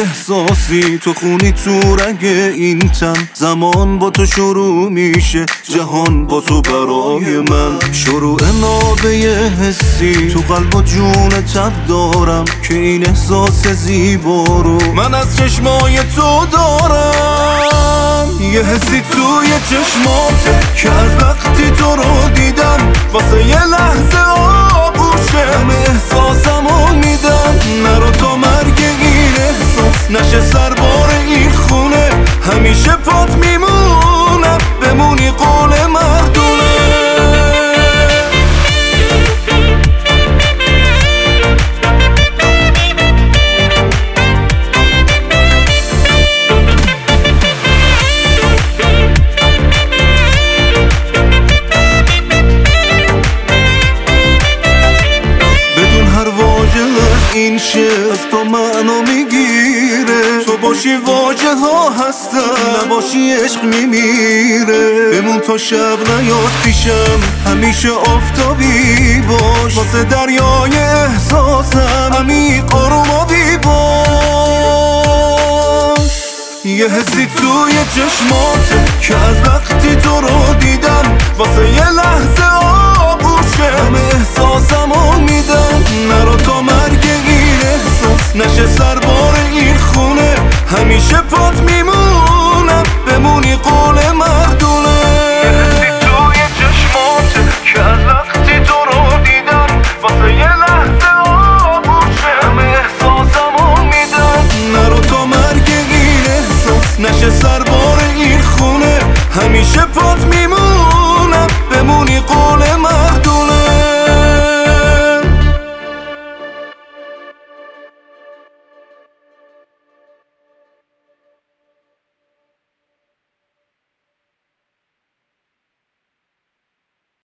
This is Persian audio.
احساسی، تو خونی تو رگ این تن. زمان با تو شروع میشه، جهان با تو برای من. شروع نابه حسی تو قلب و جون تب دارم، که این احساس زیبا رو من از چشمای تو دارم. یه حسی توی چشماته که از وقتی تو رو دیدم واسه یه لحظه آغوشه همه احساسمو میدم. نرو تا مرگ این احساس نشه سربار این خونه، همیشه پات میمونم بمونی قول مردونه. این شعر از تو منو میگیره، تو باشی واژه ها هستن، نباشی عشق میمیره. بمون تا شب نیاد پیشم، همیشه آفتابی باش، واسه دریای احساسم عمیق آرومابی باش. یه حسی توی چشماته که از وقتی تو رو دیدم واسه یه لحظه آغوشه همه احساسمو میدم. نرو تا مرگ این احساس نشه سربار این خونه، همیشه پات میمون